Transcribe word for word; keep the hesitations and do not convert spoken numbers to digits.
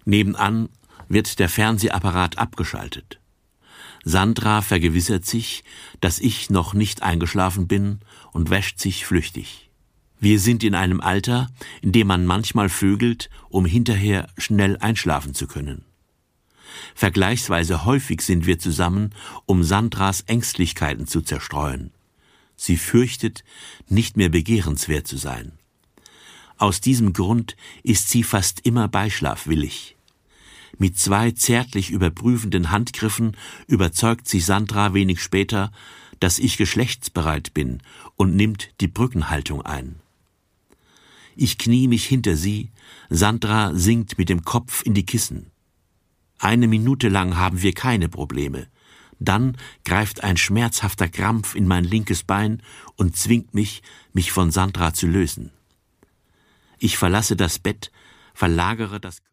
Nebenan wird der Fernsehapparat abgeschaltet. Sandra vergewissert sich, dass ich noch nicht eingeschlafen bin und wäscht sich flüchtig. Wir sind in einem Alter, in dem man manchmal vögelt, um hinterher schnell einschlafen zu können. Vergleichsweise häufig sind wir zusammen, um Sandras Ängstlichkeiten zu zerstreuen. Sie fürchtet, nicht mehr begehrenswert zu sein. Aus diesem Grund ist sie fast immer beischlafwillig. Mit zwei zärtlich überprüfenden Handgriffen überzeugt sich Sandra wenig später, dass ich geschlechtsbereit bin und nimmt die Brückenhaltung ein. Ich knie mich hinter sie, Sandra sinkt mit dem Kopf in die Kissen. Eine Minute lang haben wir keine Probleme. Dann greift ein schmerzhafter Krampf in mein linkes Bein und zwingt mich, mich von Sandra zu lösen. Ich verlasse das Bett, verlagere das